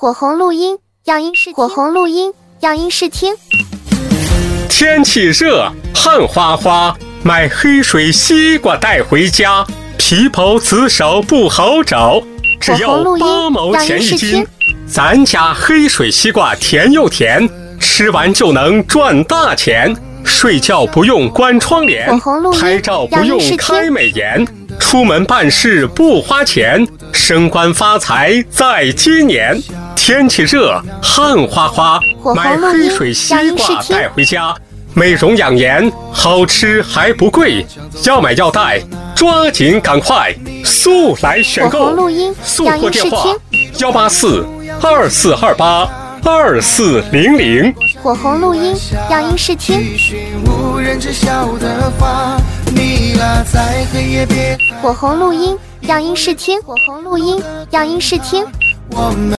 火红录音，样音试听。火红录音，样音试听。 天气热，汗哗哗，买黑水西瓜带回家，皮薄籽少不好找，只要8毛钱一斤。咱家黑水西瓜甜又甜，吃完就能赚大钱。睡觉不用关窗帘，拍照不用开美颜，出门办事不花钱，升官发财在今年。天气热，汗哗哗，买黑水西瓜带回家，美容养颜，好吃还不贵，要买要带，抓紧赶快，速来选购！速货电话184-2428-2400。 火红录音，样音试听。火红录音，样音试听。火红录音，样音试听。